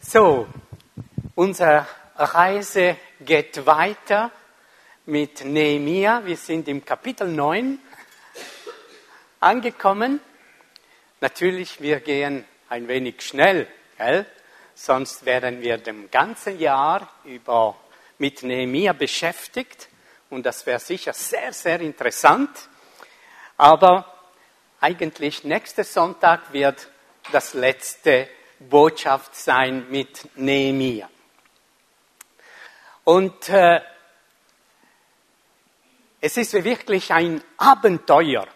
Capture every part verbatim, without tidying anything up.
So, unsere Reise geht weiter mit Nehemia. Wir sind im Kapitel neun angekommen. Natürlich, wir gehen ein wenig schnell, gell? Sonst wären wir dem ganzen Jahr über mit Nehemia beschäftigt und das wäre sicher sehr, sehr interessant. Aber eigentlich nächster Sonntag wird das letzte Botschaft sein mit Nehemia. Und äh, es ist wirklich ein Abenteuer,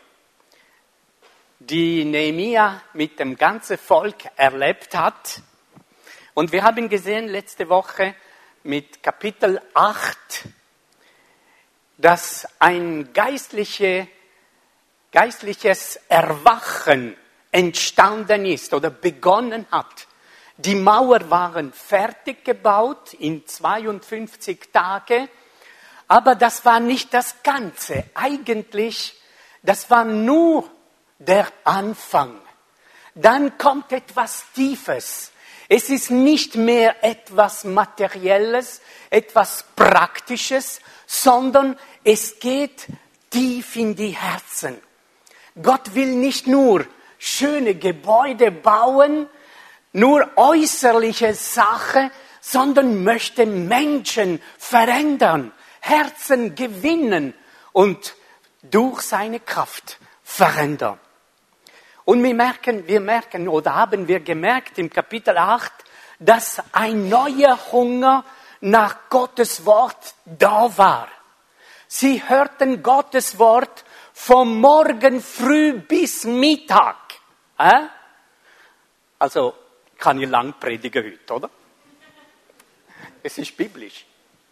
die Nehemia mit dem ganzen Volk erlebt hat. Und wir haben gesehen letzte Woche mit Kapitel acht, dass ein geistliche, geistliches Erwachen entstanden ist oder begonnen hat. Die Mauer waren fertig gebaut in zweiundfünfzig Tagen, aber das war nicht das Ganze. Eigentlich, das war nur der Anfang. Dann kommt etwas Tiefes. Es ist nicht mehr etwas Materielles, etwas Praktisches, sondern es geht tief in die Herzen. Gott will nicht nur schöne Gebäude bauen, nur äußerliche Sachen, sondern möchte Menschen verändern, Herzen gewinnen und durch seine Kraft verändern. Und wir merken, wir merken oder haben wir gemerkt im Kapitel acht, dass ein neuer Hunger nach Gottes Wort da war. Sie hörten Gottes Wort vom Morgen früh bis Mittag. Äh? Also kann ich lang predigen heute, oder? Es ist biblisch.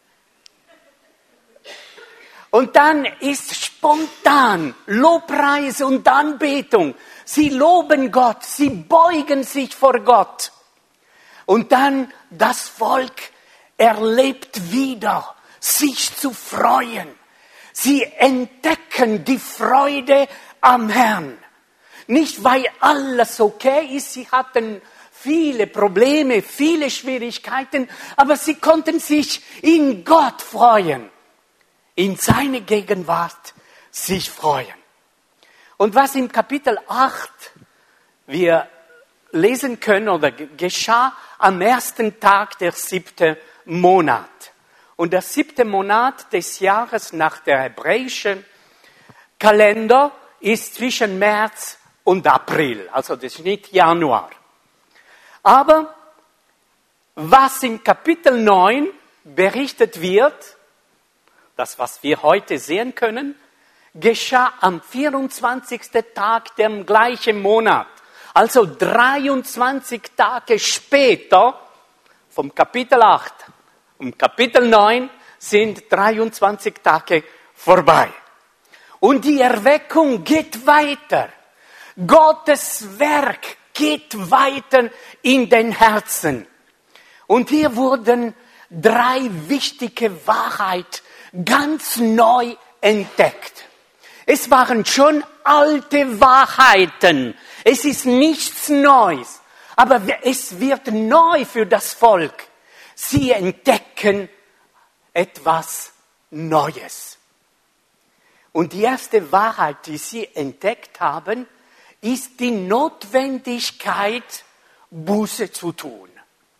Und dann ist spontan Lobpreis und Anbetung. Sie loben Gott, sie beugen sich vor Gott. Und dann das Volk erlebt wieder, sich zu freuen. Sie entdecken die Freude am Herrn. Nicht, weil alles okay ist, sie hatten viele Probleme, viele Schwierigkeiten, aber sie konnten sich in Gott freuen, in seine Gegenwart sich freuen. Und was im Kapitel acht wir lesen können oder geschah am ersten Tag der siebten Monat. Und der siebte Monat des Jahres nach der hebräischen Kalender ist zwischen März und April, also das ist nicht Januar. Aber was im Kapitel neun berichtet wird, das was wir heute sehen können, geschah am vierundzwanzigsten Tag dem gleichen Monat. Also dreiundzwanzig Tage später vom Kapitel acht. Um Kapitel neun sind dreiundzwanzig Tage vorbei. Und die Erweckung geht weiter. Gottes Werk geht weiter in den Herzen. Und hier wurden drei wichtige Wahrheiten ganz neu entdeckt. Es waren schon alte Wahrheiten. Es ist nichts Neues. Aber es wird neu für das Volk. Sie entdecken etwas Neues. Und die erste Wahrheit, die sie entdeckt haben, ist die Notwendigkeit, Buße zu tun.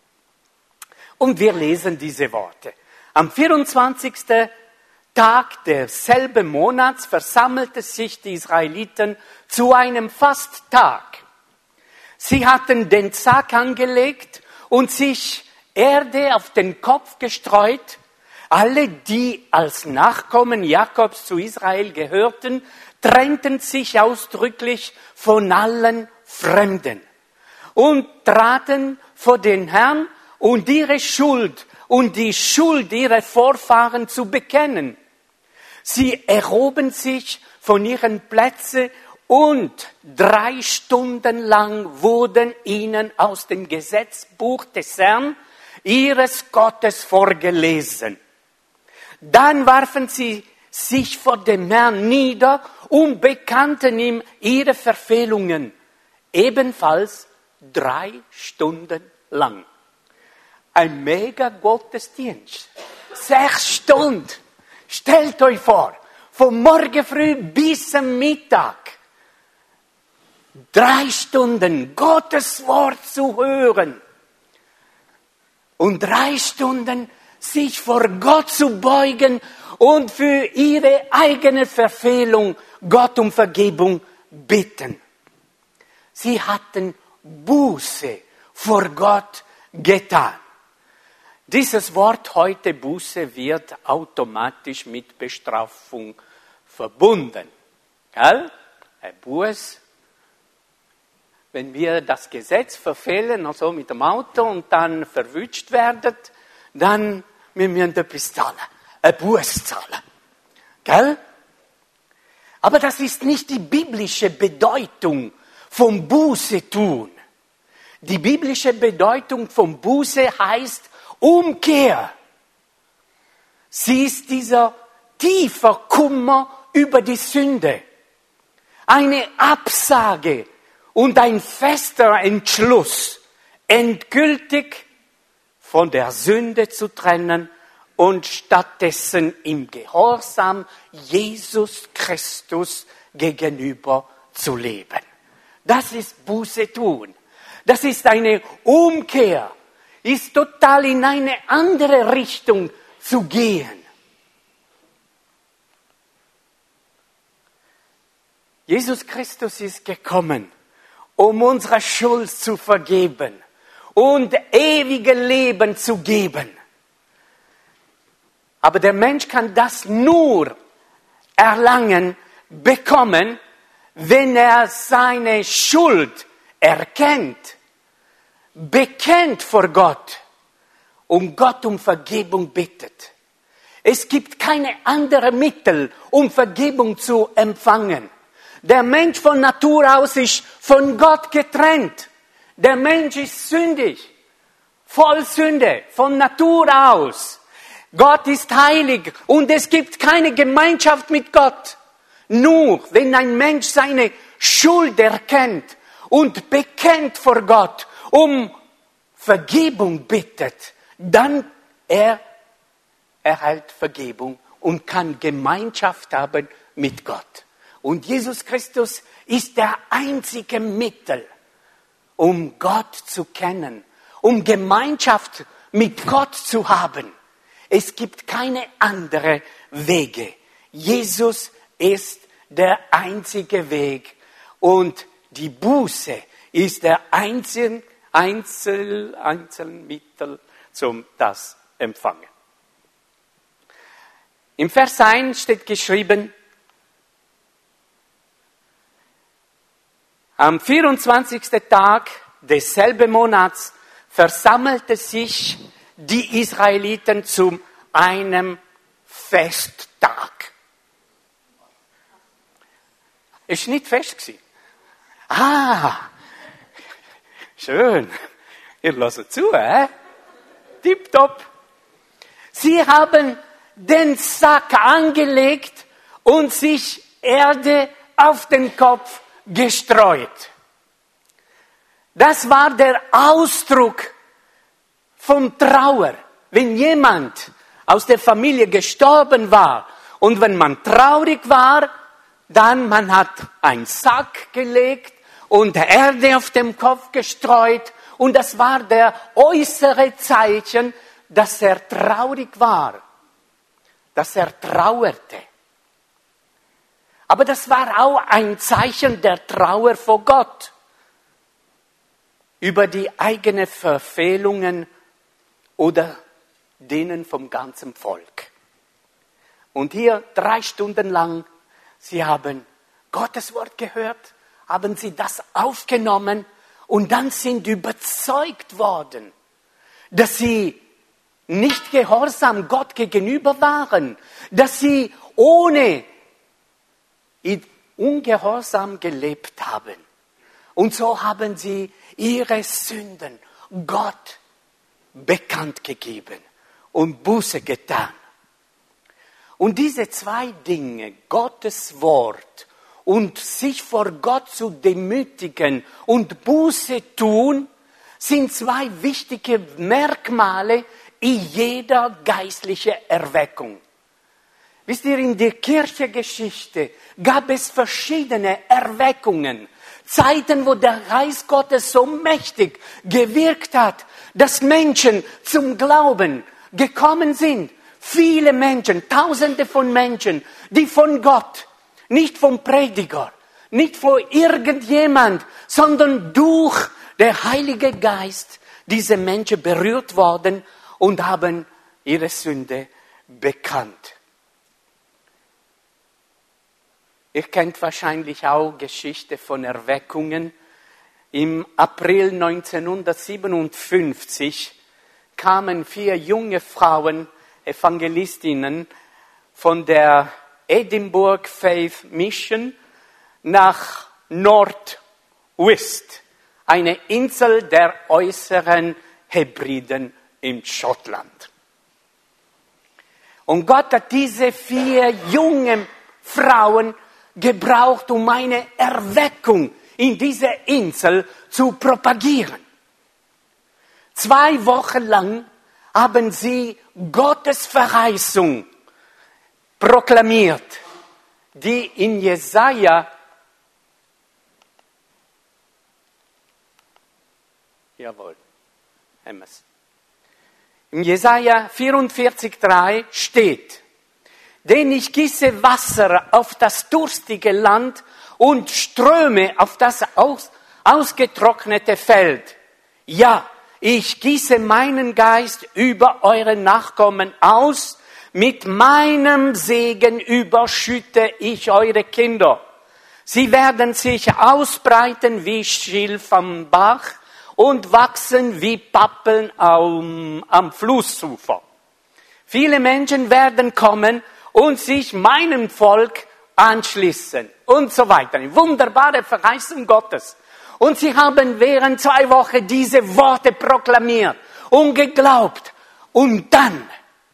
Und wir lesen diese Worte. Am vierundzwanzigsten Tag desselben Monats versammelten sich die Israeliten zu einem Fasttag. Sie hatten den Sack angelegt und sich Erde auf den Kopf gestreut. Alle, die als Nachkommen Jakobs zu Israel gehörten, trennten sich ausdrücklich von allen Fremden und traten vor den Herrn, um ihre Schuld und die Schuld ihrer Vorfahren zu bekennen. Sie erhoben sich von ihren Plätzen und drei Stunden lang wurden ihnen aus dem Gesetzbuch des Herrn, ihres Gottes, vorgelesen. Dann warfen sie sich vor dem Herrn nieder und bekannten ihm ihre Verfehlungen, ebenfalls drei Stunden lang. ein mega Gottesdienst. Sechs Stunden. Stellt euch vor, von morgen früh bis zum Mittag. Drei Stunden Gottes Wort zu hören. Und drei Stunden sich vor Gott zu beugen und für ihre eigene Verfehlung Gott um Vergebung bitten. Sie hatten Buße vor Gott getan. Dieses Wort heute, Buße, wird automatisch mit Bestrafung verbunden. Gell? Ein Buß, wenn wir das Gesetz verfehlen, also mit dem Auto und dann verwünscht werden, dann müssen wir etwas zahlen, ein Buß zahlen. Gell? Aber das ist nicht die biblische Bedeutung vom Buße tun. Die biblische Bedeutung vom Buße heißt Umkehr. Sie ist dieser tiefer Kummer über die Sünde. Eine Absage und ein fester Entschluss, endgültig von der Sünde zu trennen und stattdessen im Gehorsam Jesus Christus gegenüber zu leben. Das ist Buße tun. Das ist eine Umkehr, ist total in eine andere Richtung zu gehen. Jesus Christus ist gekommen, um unsere Schuld zu vergeben und ewige Leben zu geben. Aber der Mensch kann das nur erlangen, bekommen, wenn er seine Schuld erkennt, bekennt vor Gott und Gott um Vergebung bittet. Es gibt keine anderen Mittel, um Vergebung zu empfangen. Der Mensch von Natur aus ist von Gott getrennt. Der Mensch ist sündig, voll Sünde, von Natur aus. Gott ist heilig und es gibt keine Gemeinschaft mit Gott. Nur wenn ein Mensch seine Schuld erkennt und bekennt vor Gott, um Vergebung bittet, dann er erhält Vergebung und kann Gemeinschaft haben mit Gott. Und Jesus Christus ist der einzige Mittel, um Gott zu kennen, um Gemeinschaft mit Gott zu haben. Es gibt keine anderen Wege. Jesus ist der einzige Weg und die Buße ist der einzige Einzel, Einzelmittel zum das Empfangen. Im Vers eins steht geschrieben, am vierundzwanzigsten Tag desselben Monats versammelte sich die Israeliten zu einem Festtag. Es war nicht Fest gewesen. Ah, schön. Ihr hört zu, hä? Tipptopp. Sie haben den Sack angelegt und sich Erde auf den Kopf gestreut. Das war der Ausdruck von Trauer. Wenn jemand aus der Familie gestorben war und wenn man traurig war, dann man hat einen Sack gelegt und Erde auf dem Kopf gestreut und das war der äußere Zeichen, dass er traurig war, dass er trauerte. Aber das war auch ein Zeichen der Trauer vor Gott über die eigenen Verfehlungen oder denen vom ganzen Volk. Und hier drei Stunden lang, sie haben Gottes Wort gehört, haben sie das aufgenommen und dann sind überzeugt worden, dass sie nicht gehorsam Gott gegenüber waren, dass sie ohne ungehorsam gelebt haben. Und so haben sie ihre Sünden Gott bekannt gegeben und Buße getan. Und diese zwei Dinge, Gottes Wort und sich vor Gott zu demütigen und Buße tun, sind zwei wichtige Merkmale in jeder geistlichen Erweckung. Wisst ihr, in der Kirchengeschichte gab es verschiedene Erweckungen. Zeiten, wo der Geist Gottes so mächtig gewirkt hat, dass Menschen zum Glauben gekommen sind. Viele Menschen, Tausende von Menschen, die von Gott, nicht vom Prediger, nicht von irgendjemand, sondern durch den Heiligen Geist, diese Menschen berührt worden und haben ihre Sünde bekannt. Ihr kennt wahrscheinlich auch Geschichte von Erweckungen. Im April neunzehnhundertsiebenundfünfzig kamen vier junge Frauen, Evangelistinnen, von der Edinburgh Faith Mission nach Nordwest, eine Insel der äußeren Hebriden in Schottland. Und Gott hat diese vier jungen Frauen gebraucht, um eine Erweckung in dieser Insel zu propagieren. Zwei Wochen lang haben sie Gottes Verheißung proklamiert, die in Jesaja, jawohl, Emmes, in Jesaja vierundvierzig drei steht: Denn ich gieße Wasser auf das durstige Land und Ströme auf das aus, ausgetrocknete Feld. Ja, ich gieße meinen Geist über eure Nachkommen aus, mit meinem Segen überschütte ich eure Kinder. Sie werden sich ausbreiten wie Schilf am Bach und wachsen wie Pappeln am, am Flussufer. Viele Menschen werden kommen und sich meinem Volk anschließen und so weiter. Eine wunderbare Verheißung Gottes. Und sie haben während zwei Wochen diese Worte proklamiert und geglaubt. Und dann,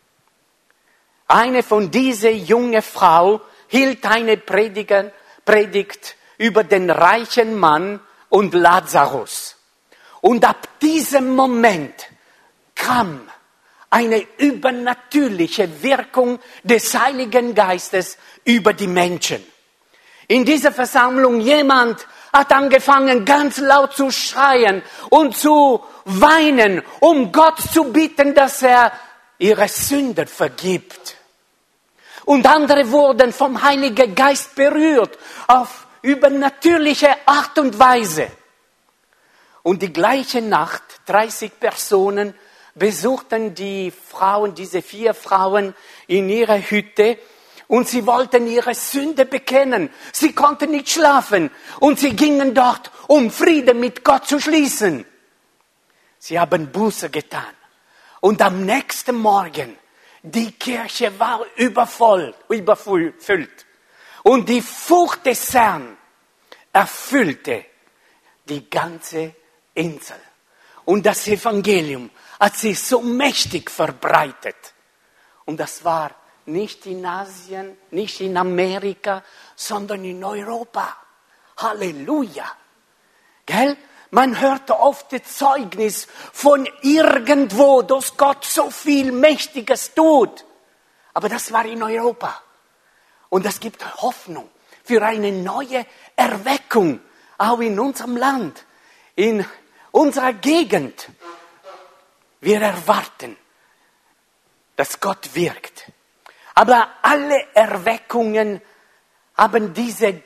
eine von diesen jungen Frau hielt eine Predigen, Predigt über den reichen Mann und Lazarus. Und ab diesem Moment kam eine übernatürliche Wirkung des Heiligen Geistes über die Menschen. In dieser Versammlung jemand hat angefangen, ganz laut zu schreien und zu weinen, um Gott zu bitten, dass er ihre Sünden vergibt. Und andere wurden vom Heiligen Geist berührt auf übernatürliche Art und Weise. Und die gleiche Nacht, dreißig Personen besuchten die Frauen, diese vier Frauen in ihrer Hütte und sie wollten ihre Sünde bekennen. Sie konnten nicht schlafen und sie gingen dort, um Frieden mit Gott zu schließen. Sie haben Buße getan und am nächsten Morgen, die Kirche war übervoll, überfüllt und die Furcht des Herrn erfüllte die ganze Insel. Und das Evangelium hat sich so mächtig verbreitet. Und das war nicht in Asien, nicht in Amerika, sondern in Europa. Halleluja. Gell? Man hört oft das Zeugnis von irgendwo, dass Gott so viel Mächtiges tut. Aber das war in Europa. Und das gibt Hoffnung für eine neue Erweckung, auch in unserem Land, in unserer Gegend. Wir erwarten, dass Gott wirkt. Aber alle Erweckungen haben diese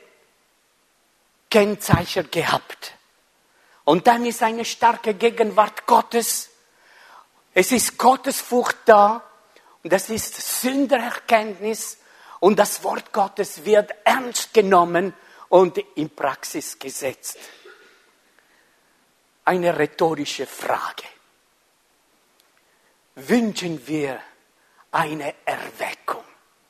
Kennzeichen gehabt. Und dann ist eine starke Gegenwart Gottes. Es ist Gottesfurcht da. Und das ist Sündererkenntnis. Und das Wort Gottes wird ernst genommen und in Praxis gesetzt. Eine rhetorische Frage. Wünschen wir eine Erweckung?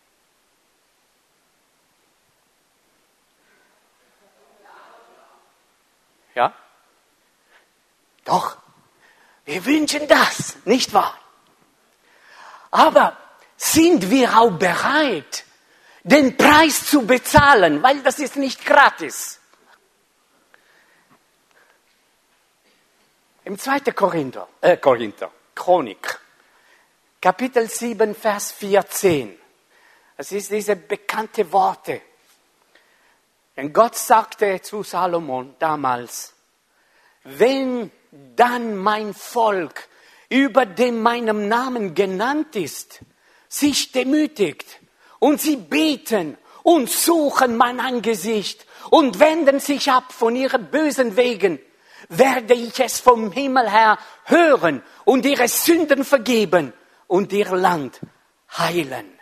Ja? Doch, wir wünschen das, nicht wahr? Aber sind wir auch bereit, den Preis zu bezahlen, weil das ist nicht gratis. Im zweiten Korinther, äh, Korinther, Chronik, Kapitel sieben, Vers vierzehn. Das ist diese bekannte Worte. Denn Gott sagte zu Salomon damals, wenn dann mein Volk, über dem meinem Namen genannt ist, sich demütigt und sie beten und suchen mein Angesicht und wenden sich ab von ihren bösen Wegen, werde ich es vom Himmel her hören und ihre Sünden vergeben und ihr Land heilen.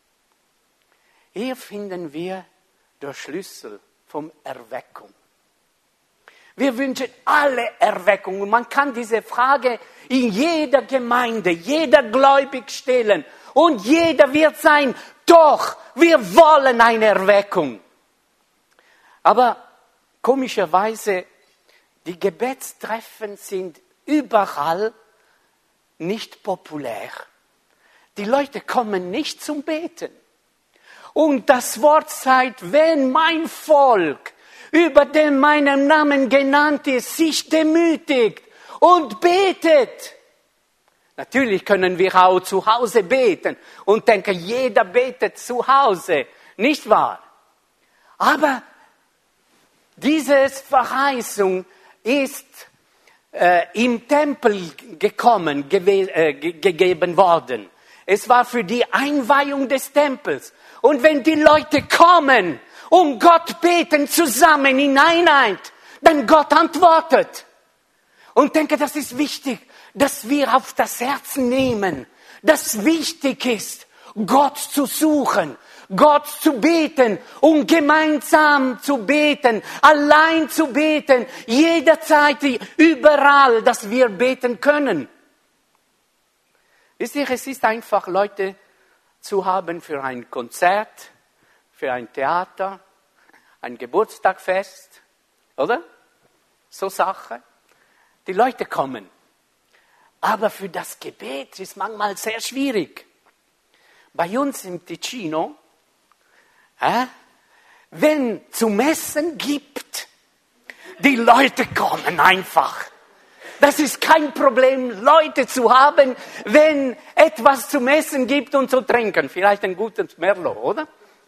Hier finden wir den Schlüssel vom Erweckung. Wir wünschen alle Erweckung. Und man kann diese Frage in jeder Gemeinde, jeder gläubig stellen. Und jeder wird sein, doch, wir wollen eine Erweckung. Aber komischerweise, die Gebetstreffen sind überall nicht populär. Die Leute kommen nicht zum Beten. Und das Wort sagt, wenn mein Volk, über dem meinen Namen genannt ist, sich demütigt und betet. Natürlich können wir auch zu Hause beten und denken, jeder betet zu Hause, nicht wahr? Aber diese Verheißung ist äh, im Tempel gekommen, gewe- äh, ge- gegeben worden. Es war für die Einweihung des Tempels. Und wenn die Leute kommen und Gott beten zusammen in Einheit, dann Gott antwortet. Und denke, das ist wichtig, dass wir auf das Herz nehmen, dass wichtig ist, Gott zu suchen, Gott zu beten und gemeinsam zu beten, allein zu beten, jederzeit, überall, dass wir beten können. Wisst ihr, es ist einfach, Leute zu haben für ein Konzert, für ein Theater, ein Geburtstagfest, oder? So Sache. Die Leute kommen. Aber für das Gebet ist manchmal sehr schwierig. Bei uns im Ticino, äh, wenn es zum Essen gibt, die Leute kommen einfach. Das ist kein Problem, Leute zu haben, wenn etwas zum Essen gibt und zu trinken. Vielleicht ein gutes Merlot, oder?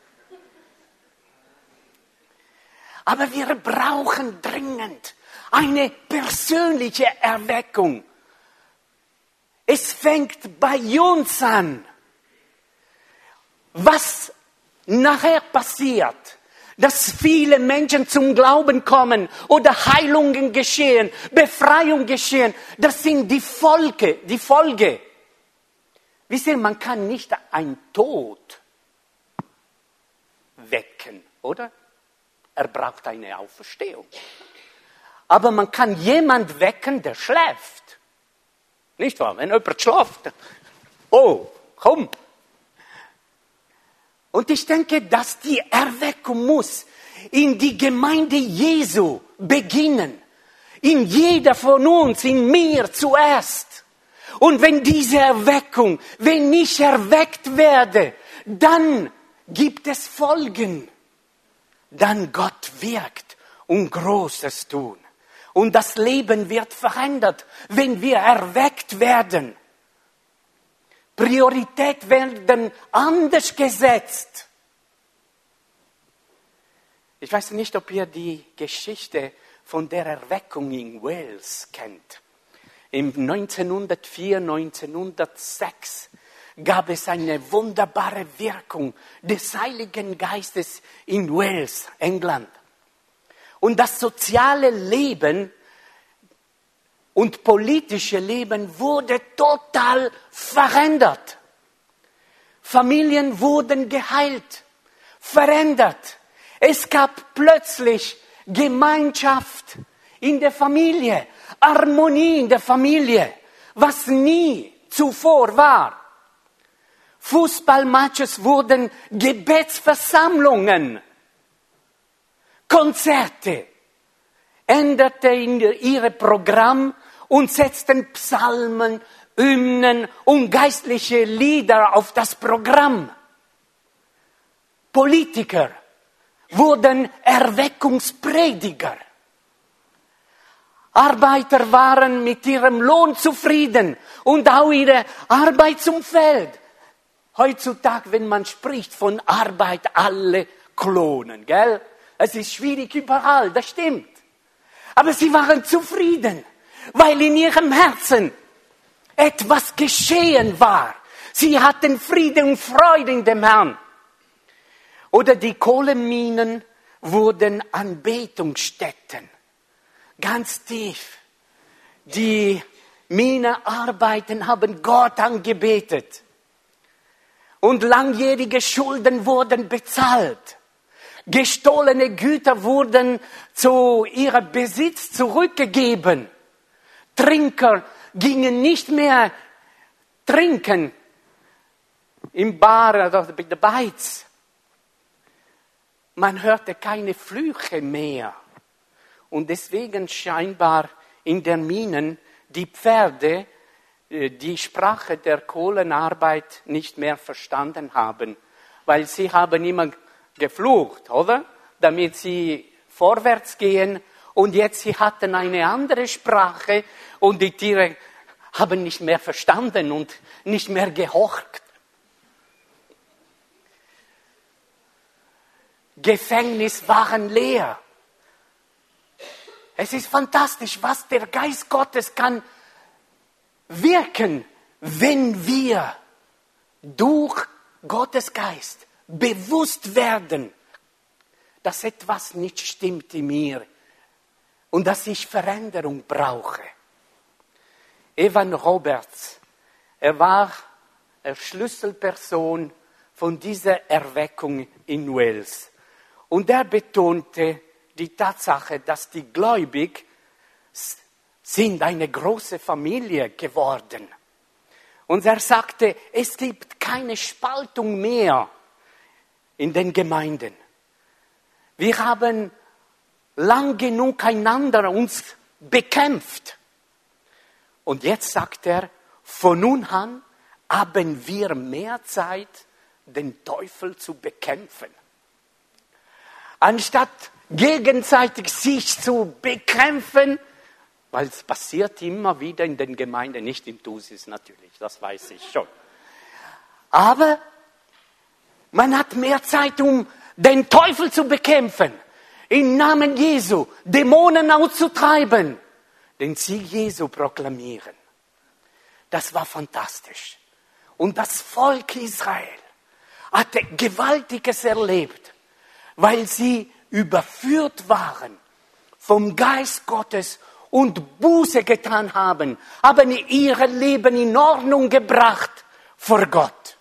Aber wir brauchen dringend eine persönliche Erweckung. Es fängt bei uns an. Was nachher passiert, dass viele Menschen zum Glauben kommen oder Heilungen geschehen, Befreiung geschehen, das sind die Folge, die Folge. Wisst ihr, man kann nicht einen Tod wecken, oder? Er braucht eine Auferstehung. Aber man kann jemanden wecken, der schläft. Nicht wahr? Wenn jemand schläft, oh, komm. Und ich denke, dass die Erweckung muss in die Gemeinde Jesu beginnen. In jeder von uns, in mir zuerst. Und wenn diese Erweckung, wenn ich erweckt werde, dann gibt es Folgen. Dann Gott wirkt und Großes tun. Und das Leben wird verändert, wenn wir erweckt werden. Priorität werden anders gesetzt. Ich weiß nicht, ob ihr die Geschichte von der Erweckung in Wales kennt. Im neunzehnhundertvier, neunzehnhundertsechs gab es eine wunderbare Wirkung des Heiligen Geistes in Wales, England. Und das soziale Leben und politische Leben wurde total verändert. Familien wurden geheilt, verändert. Es gab plötzlich Gemeinschaft in der Familie, Harmonie in der Familie, was nie zuvor war. Fußballmatches wurden Gebetsversammlungen. Konzerte änderten ihre Programm und setzten Psalmen, Hymnen und geistliche Lieder auf das Programm. Politiker wurden Erweckungsprediger. Arbeiter waren mit ihrem Lohn zufrieden und auch ihre Arbeitsumfeld. Heutzutage, wenn man spricht von Arbeit, alle klonen, gell? Es ist schwierig überall, das stimmt. Aber sie waren zufrieden, weil in ihrem Herzen etwas geschehen war. Sie hatten Friede und Freude in dem Herrn. Oder die Kohleminen wurden Anbetungsstätten. Ganz tief. Die Minenarbeiten haben Gott angebetet. Und langjährige Schulden wurden bezahlt. Gestohlene Güter wurden zu ihrem Besitz zurückgegeben. Trinker gingen nicht mehr trinken im Bar oder bei der Beiz. Man hörte keine Flüche mehr. Und deswegen scheinbar in den Minen die Pferde die Sprache der Kohlenarbeit nicht mehr verstanden haben. Weil sie haben immer geflucht, oder? Damit sie vorwärts gehen. Und jetzt sie hatten eine andere Sprache und die Tiere haben nicht mehr verstanden und nicht mehr gehorcht. Gefängnis waren leer. Es ist fantastisch, was der Geist Gottes kann wirken, wenn wir durch Gottes Geist bewusst werden, dass etwas nicht stimmt in mir und dass ich Veränderung brauche. Evan Roberts, er war eine Schlüsselperson von dieser Erweckung in Wales. Und er betonte die Tatsache, dass die Gläubigen sind eine große Familie geworden. Und er sagte, es gibt keine Spaltung mehr in den Gemeinden. Wir haben lang genug einander uns bekämpft. Und jetzt sagt er, von nun an haben wir mehr Zeit, den Teufel zu bekämpfen. Anstatt gegenseitig sich zu bekämpfen, weil es passiert immer wieder in den Gemeinden, nicht in Thusis natürlich, das weiß ich schon. Aber man hat mehr Zeit, um den Teufel zu bekämpfen, im Namen Jesu Dämonen auszutreiben, den Sieg Jesu proklamieren. Das war fantastisch. Und das Volk Israel hatte Gewaltiges erlebt, weil sie überführt waren vom Geist Gottes und Buße getan haben, haben ihr Leben in Ordnung gebracht vor Gott.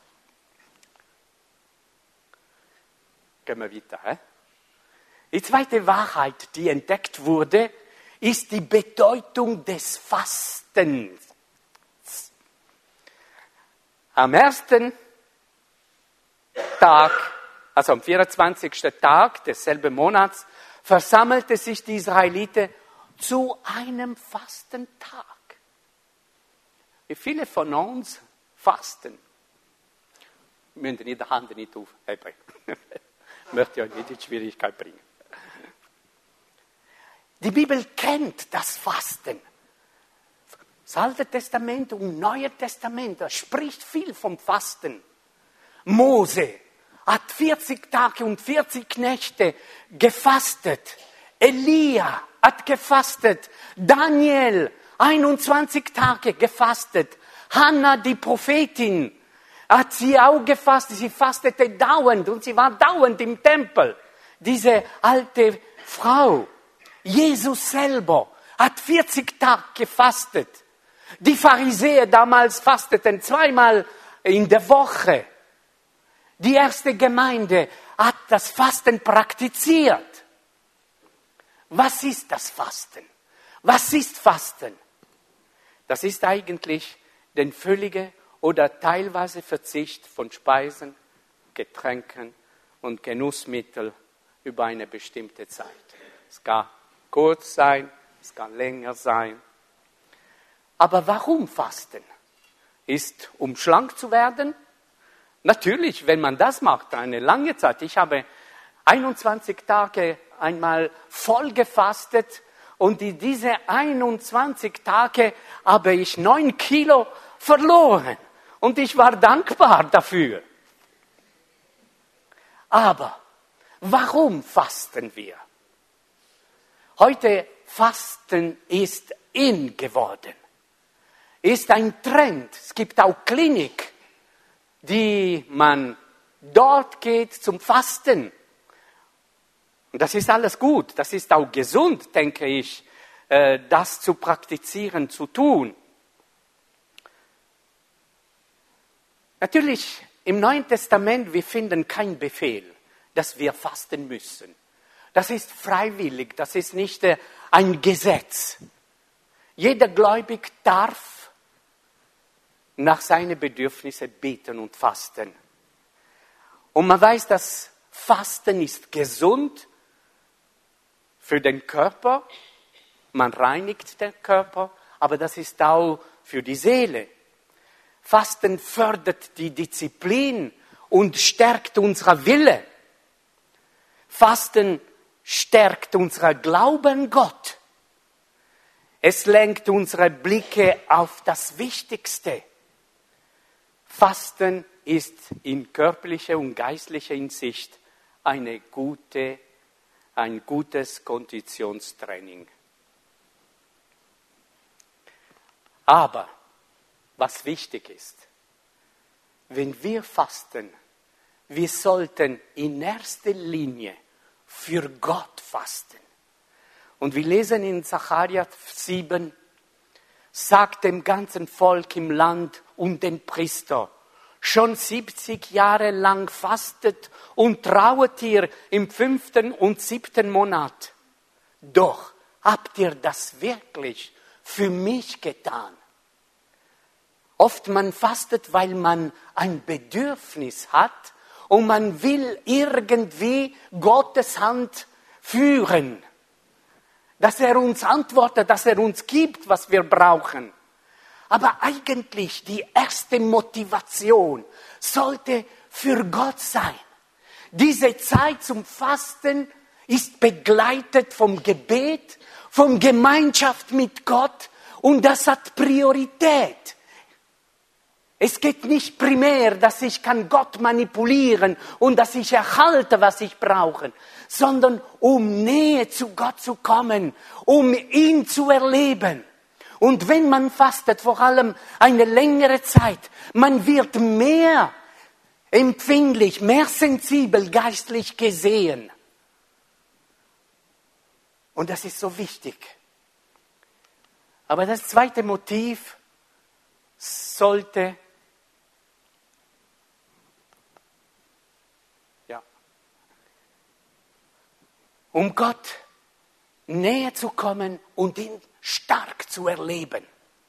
Gehen wir weiter. He? Die zweite Wahrheit, die entdeckt wurde, ist die Bedeutung des Fastens. Am ersten Tag, also am vierundzwanzigsten Tag desselben Monats, versammelte sich die Israeliten zu einem Fastentag. Wie viele von uns fasten? Wir müssen die Hand nicht aufheben. Ich möchte euch nicht in Schwierigkeit bringen. Die Bibel kennt das Fasten. Das Alte Testament und Neue Testament, das spricht viel vom Fasten. Mose hat vierzig Tage und vierzig Nächte gefastet. Elia hat gefastet. Daniel einundzwanzig Tage gefastet. Hannah, die Prophetin, hat sie auch gefastet. Sie fastete dauernd und sie war dauernd im Tempel. Diese alte Frau. Jesus selber hat vierzig Tage gefastet. Die Pharisäer damals fasteten zweimal in der Woche. Die erste Gemeinde hat das Fasten praktiziert. Was ist das Fasten? Was ist Fasten? Das ist eigentlich der völlige oder teilweise Verzicht von Speisen, Getränken und Genussmitteln über eine bestimmte Zeit. Es kann kurz sein, es kann länger sein. Aber warum Fasten? Ist, um schlank zu werden? Natürlich, wenn man das macht, eine lange Zeit. Ich habe einundzwanzig Tage einmal voll gefastet Und in diese einundzwanzig Tage habe ich neun Kilo verloren. Und ich war dankbar dafür. Aber warum fasten wir? Heute Fasten ist in geworden. Ist ein Trend. Es gibt auch Klinik, die man dort geht zum Fasten. Und das ist alles gut. Das ist auch gesund, denke ich, das zu praktizieren, zu tun. Natürlich, im Neuen Testament, wir finden keinen Befehl, dass wir fasten müssen. Das ist freiwillig, das ist nicht äh, ein Gesetz. Jeder Gläubig darf nach seinen Bedürfnissen beten und fasten. Und man weiß, dass Fasten ist gesund für den Körper, man reinigt den Körper, aber das ist auch für die Seele. Fasten fördert die Disziplin und stärkt unseren Wille. Fasten stärkt unseren Glauben an Gott. Es lenkt unsere Blicke auf das Wichtigste. Fasten ist in körperlicher und geistlicher Hinsicht eine gute, ein gutes Konditionstraining. Aber was wichtig ist, wenn wir fasten, wir sollten in erster Linie für Gott fasten. Und wir lesen in Sacharja sieben, sagt dem ganzen Volk im Land und den Priester, schon siebzig Jahre lang fastet und trauet ihr im fünften und siebten Monat. Doch habt ihr das wirklich für mich getan? Oft man fastet, weil man ein Bedürfnis hat und man will irgendwie Gottes Hand führen. Dass er uns antwortet, dass er uns gibt, was wir brauchen. Aber eigentlich die erste Motivation sollte für Gott sein. Diese Zeit zum Fasten ist begleitet vom Gebet, von Gemeinschaft mit Gott und das hat Priorität. Es geht nicht primär, dass ich kann Gott manipulieren und dass ich erhalte, was ich brauche, sondern um Nähe zu Gott zu kommen, um ihn zu erleben. Und wenn man fastet, vor allem eine längere Zeit, man wird mehr empfindlich, mehr sensibel geistlich gesehen. Und das ist so wichtig. Aber das zweite Motiv sollte um Gott näher zu kommen und ihn stark zu erleben.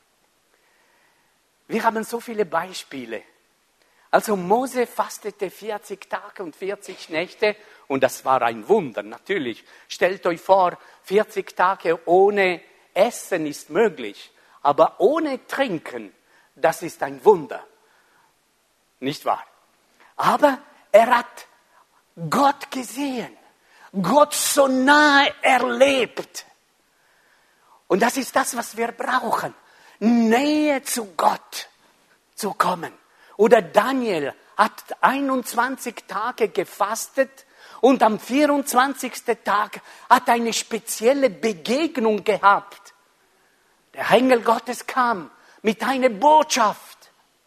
Wir haben so viele Beispiele. Also Mose fastete vierzig Tage und vierzig Nächte und das war ein Wunder, natürlich. Stellt euch vor, vierzig Tage ohne Essen ist möglich, aber ohne Trinken, das ist ein Wunder. Nicht wahr? Aber er hat Gott gesehen. Gott so nahe erlebt. Und das ist das, was wir brauchen. Nähe zu Gott zu kommen. Oder Daniel hat einundzwanzig Tage gefastet und am vierundzwanzigsten Tag hat eine spezielle Begegnung gehabt. Der Engel Gottes kam mit einer Botschaft.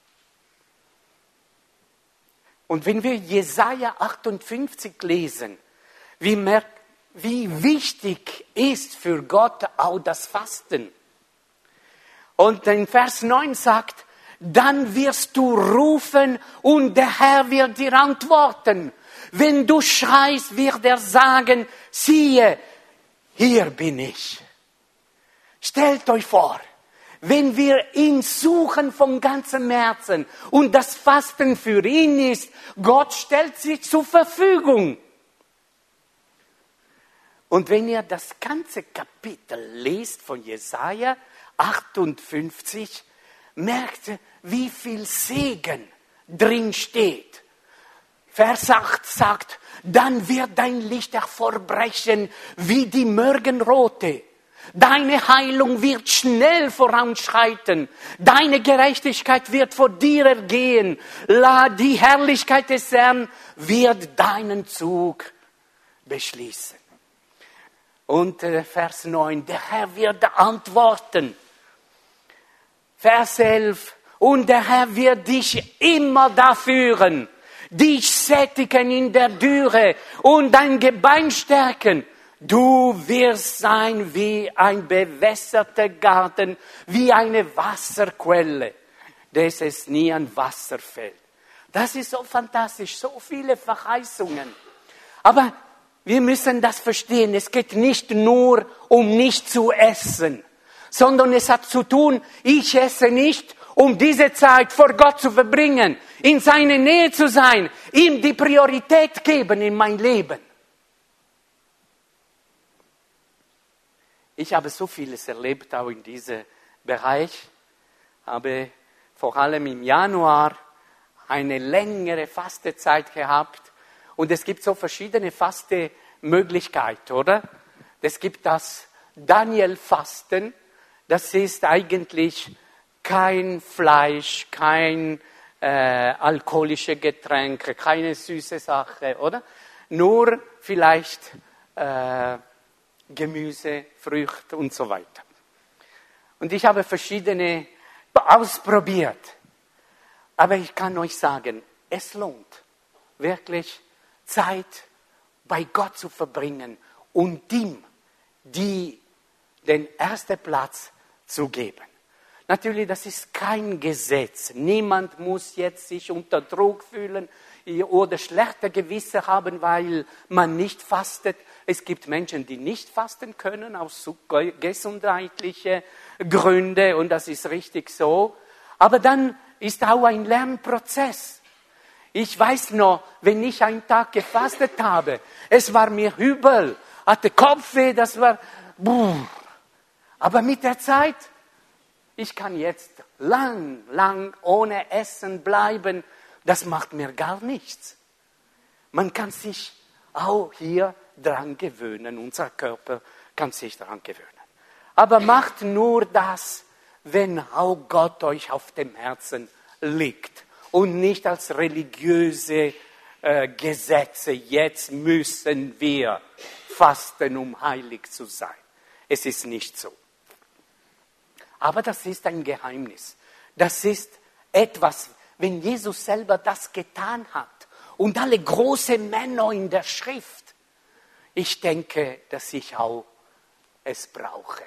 Und wenn wir Jesaja achtundfünfzig lesen, Wie, merkt, wie wichtig ist für Gott auch das Fasten. Und in Vers neun sagt, dann wirst du rufen und der Herr wird dir antworten. Wenn du schreist, wird er sagen, siehe, hier bin ich. Stellt euch vor, wenn wir ihn suchen von ganzem Herzen und das Fasten für ihn ist, Gott stellt sich zur Verfügung. Und wenn ihr das ganze Kapitel lest von Jesaja achtundfünfzig, merkt ihr, wie viel Segen drin steht. Vers acht sagt, dann wird dein Licht hervorbrechen wie die Morgenröte. Deine Heilung wird schnell voranschreiten. Deine Gerechtigkeit wird vor dir ergehen. Die Herrlichkeit des Herrn wird deinen Zug beschließen. Und Vers neun, der Herr wird antworten. Vers elf, und der Herr wird dich immer da führen, dich sättigen in der Dürre und dein Gebein stärken. Du wirst sein wie ein bewässerter Garten, wie eine Wasserquelle, dass es nie an Wasser fällt. Das ist so fantastisch, so viele Verheißungen. Aber wir müssen das verstehen, es geht nicht nur um nicht zu essen, sondern es hat zu tun, ich esse nicht, um diese Zeit vor Gott zu verbringen, in seiner Nähe zu sein, ihm die Priorität geben in mein Leben. Ich habe so vieles erlebt, auch in diesem Bereich. Habe vor allem im Januar eine längere Fastezeit gehabt. Und es gibt so verschiedene Fastemöglichkeiten, oder? Es gibt das Daniel-Fasten. Das ist eigentlich kein Fleisch, kein äh, alkoholische Getränke, keine süße Sache, oder? Nur vielleicht äh, Gemüse, Früchte und so weiter. Und ich habe verschiedene ausprobiert. Aber ich kann euch sagen, es lohnt wirklich Zeit bei Gott zu verbringen und ihm die, den ersten Platz zu geben. Natürlich, das ist kein Gesetz. Niemand muss jetzt sich unter Druck fühlen oder schlechte Gewissen haben, weil man nicht fastet. Es gibt Menschen, die nicht fasten können aus gesundheitlichen Gründen und das ist richtig so. Aber dann ist auch ein Lernprozess. Ich weiß noch, wenn ich einen Tag gefastet habe, es war mir übel, hatte Kopfweh, das war... Buh. Aber mit der Zeit, ich kann jetzt lang, lang ohne Essen bleiben. Das macht mir gar nichts. Man kann sich auch hier dran gewöhnen. Unser Körper kann sich dran gewöhnen. Aber macht nur das, wenn auch Gott euch auf dem Herzen liegt. Und nicht als religiöse äh, Gesetze. Jetzt müssen wir fasten, um heilig zu sein. Es ist nicht so. Aber das ist ein Geheimnis. Das ist etwas, wenn Jesus selber das getan hat und alle großen Männer in der Schrift, ich denke, dass ich auch es brauche.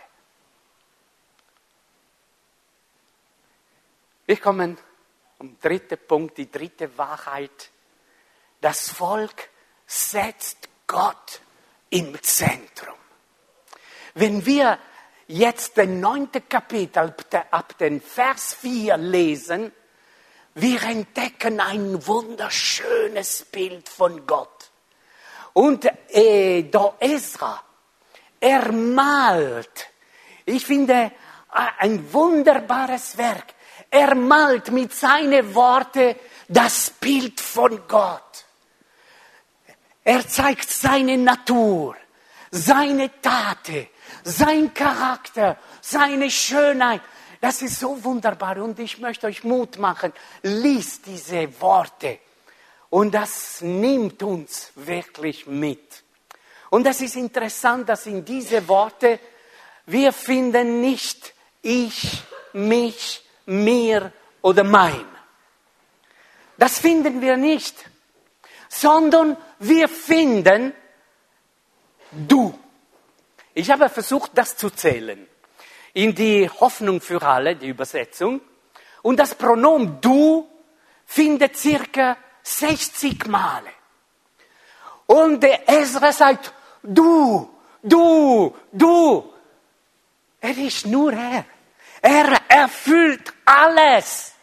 Wir kommen zum dritten Punkt, die dritte Wahrheit. Das Volk setzt Gott im Zentrum. Wenn wir jetzt den neunten Kapitel ab den Vers vier lesen, wir entdecken ein wunderschönes Bild von Gott. Und äh, der Esra, er malt, ich finde, ein wunderbares Werk. Er malt mit seinen Worten das Bild von Gott. Er zeigt seine Natur, seine Taten, sein Charakter, seine Schönheit. Das ist so wunderbar und ich möchte euch Mut machen. Lies diese Worte und das nimmt uns wirklich mit. Und das ist interessant, dass in diese Worte wir finden nicht ich, mich, mir oder mein. Das finden wir nicht, sondern wir finden du. Ich habe versucht, das zu zählen. In die Hoffnung für alle, die Übersetzung. Und das Pronomen du findet circa sechzig Male. Und der Esra sagt, du, du, du. Er ist nur er. Er erfüllt alles.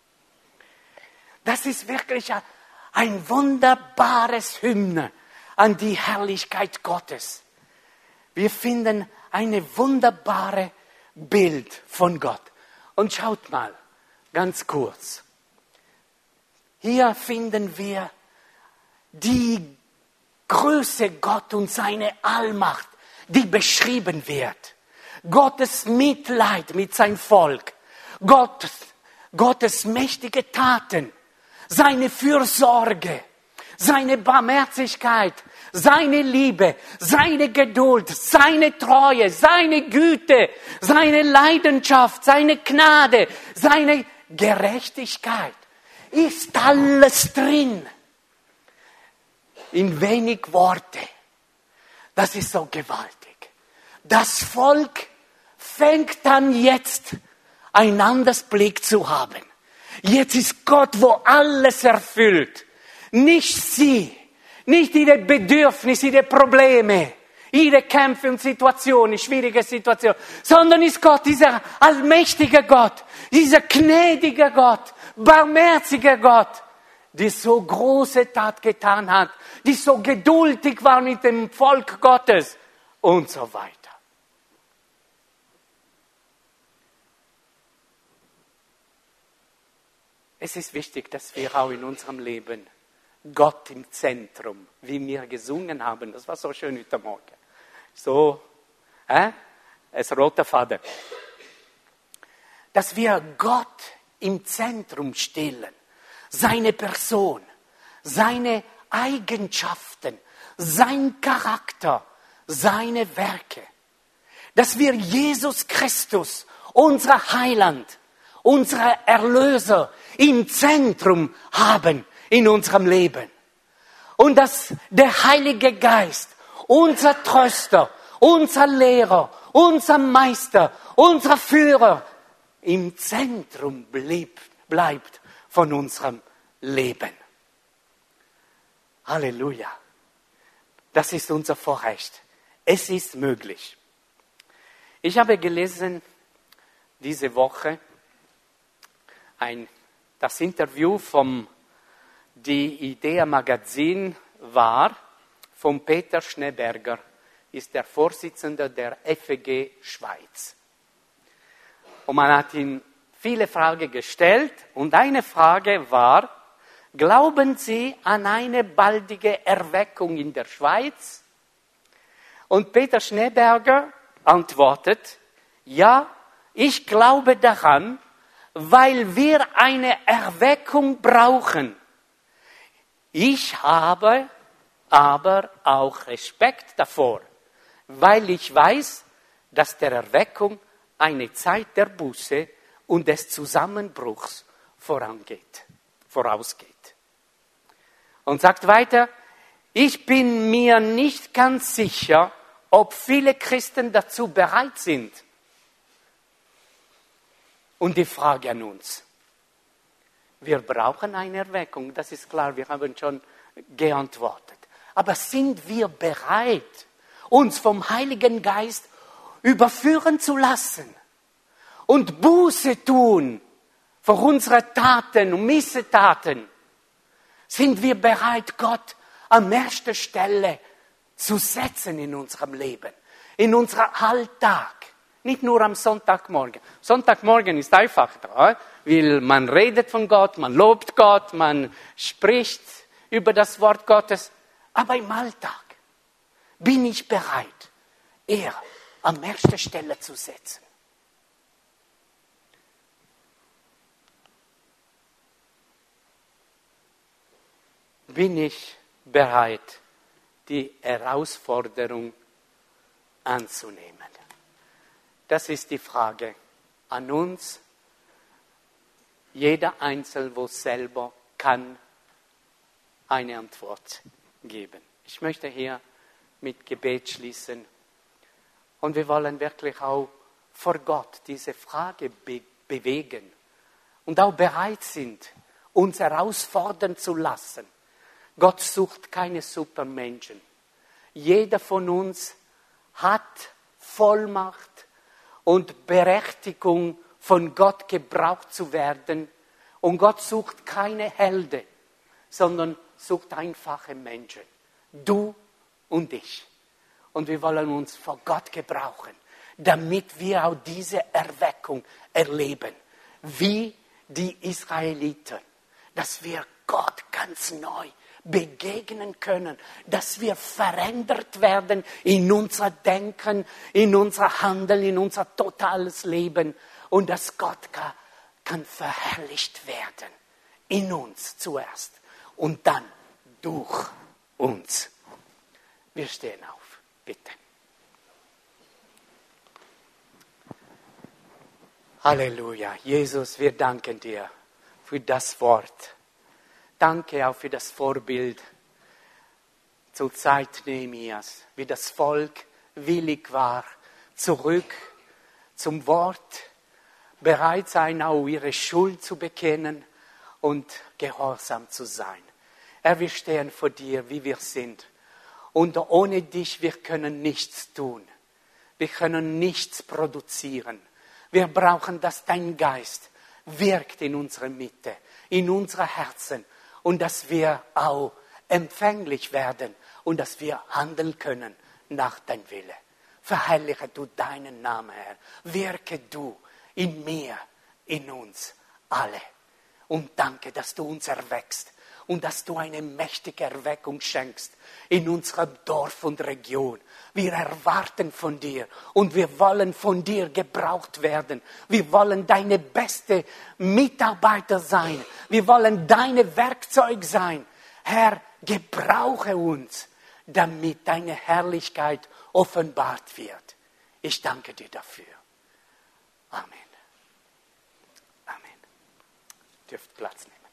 Das ist wirklich ein wunderbares Hymne an die Herrlichkeit Gottes. Wir finden eine wunderbare Bild von Gott. Und schaut mal, ganz kurz. Hier finden wir die Größe Gott und seine Allmacht, die beschrieben wird. Gottes Mitleid mit seinem Volk, Gott, Gottes mächtige Taten, seine Fürsorge, seine Barmherzigkeit, seine Liebe, seine Geduld, seine Treue, seine Güte, seine Leidenschaft, seine Gnade, seine Gerechtigkeit. Ist alles drin. In wenig Worte. Das ist so gewaltig. Das Volk fängt an jetzt ein anderes Blick zu haben. Jetzt ist Gott, wo alles erfüllt. Nicht sie, nicht ihre Bedürfnisse, ihre Probleme, ihre Kämpfe und Situationen, schwierige Situationen, sondern ist Gott, dieser allmächtige Gott, dieser gnädige Gott, barmherzige Gott, die so große Tat getan hat, die so geduldig war mit dem Volk Gottes und so weiter. Es ist wichtig, dass wir auch in unserem Leben Gott im Zentrum, wie wir gesungen haben, das war so schön heute Morgen. So, äh, als roter Faden. Dass wir Gott im Zentrum stellen. Seine Person, seine Eigenschaften, sein Charakter, seine Werke. Dass wir Jesus Christus, unser Heiland, unser Erlöser, im Zentrum haben in unserem Leben. Und dass der Heilige Geist, unser Tröster, unser Lehrer, unser Meister, unser Führer, im Zentrum bleibt, bleibt von unserem Leben. Halleluja. Das ist unser Vorrecht. Es ist möglich. Ich habe gelesen diese Woche ein, das Interview vom Die Idea Magazin war von Peter Schneeberger, ist der Vorsitzende der F E G Schweiz. Und man hat ihm viele Fragen gestellt und eine Frage war, glauben Sie an eine baldige Erweckung in der Schweiz? Und Peter Schneeberger antwortet, ja, ich glaube daran, weil wir eine Erweckung brauchen. Ich habe aber auch Respekt davor, weil ich weiß, dass der Erweckung eine Zeit der Buße und des Zusammenbruchs vorangeht, vorausgeht. Und sagt weiter, ich bin mir nicht ganz sicher, ob viele Christen dazu bereit sind. Und die Frage an uns, wir brauchen eine Erweckung, das ist klar, wir haben schon geantwortet. Aber sind wir bereit, uns vom Heiligen Geist überführen zu lassen und Buße tun für unsere Taten und Missetaten? Sind wir bereit, Gott an erster Stelle zu setzen in unserem Leben, in unserem Alltag? Nicht nur am Sonntagmorgen. Sonntagmorgen ist einfacher, weil man redet von Gott, man lobt Gott, man spricht über das Wort Gottes. Aber im Alltag bin ich bereit, er an erster Stelle zu setzen. Bin ich bereit, die Herausforderung anzunehmen? Das ist die Frage an uns. Jeder Einzelne, wo selber kann eine Antwort geben. Ich möchte hier mit Gebet schließen. Und wir wollen wirklich auch vor Gott diese Frage be- bewegen. Und auch bereit sind, uns herausfordern zu lassen. Gott sucht keine Supermenschen. Jeder von uns hat Vollmacht und Berechtigung, von Gott gebraucht zu werden. Und Gott sucht keine Helden, sondern sucht einfache Menschen. Du und ich. Und wir wollen uns vor Gott gebrauchen, damit wir auch diese Erweckung erleben. Wie die Israeliten. Dass wir Gott ganz neu begegnen können, dass wir verändert werden in unser Denken, in unser Handeln, in unser totales Leben und dass Gott kann, kann verherrlicht werden. In uns zuerst und dann durch uns. Wir stehen auf, bitte. Halleluja. Jesus, wir danken dir für das Wort. Danke auch für das Vorbild zur Zeit Nehemias, wie das Volk willig war, zurück zum Wort, bereit sein, auch ihre Schuld zu bekennen und gehorsam zu sein. Herr, wir stehen vor dir, wie wir sind. Und ohne dich, wir können nichts tun. Wir können nichts produzieren. Wir brauchen, dass dein Geist wirkt in unserer Mitte, in unsere Herzen und dass wir auch empfänglich werden und dass wir handeln können nach deinem Wille. Verherrliche du deinen Namen, Herr. Wirke du in mir, in uns alle. Und danke, dass du uns erweckst und dass du eine mächtige Erweckung schenkst in unserem Dorf und Region. Wir erwarten von dir und wir wollen von dir gebraucht werden. Wir wollen deine beste Mitarbeiter sein. Wir wollen deine Werkzeug sein. Herr, gebrauche uns, damit deine Herrlichkeit offenbart wird. Ich danke dir dafür. Amen. Amen. Dürft Platz nehmen.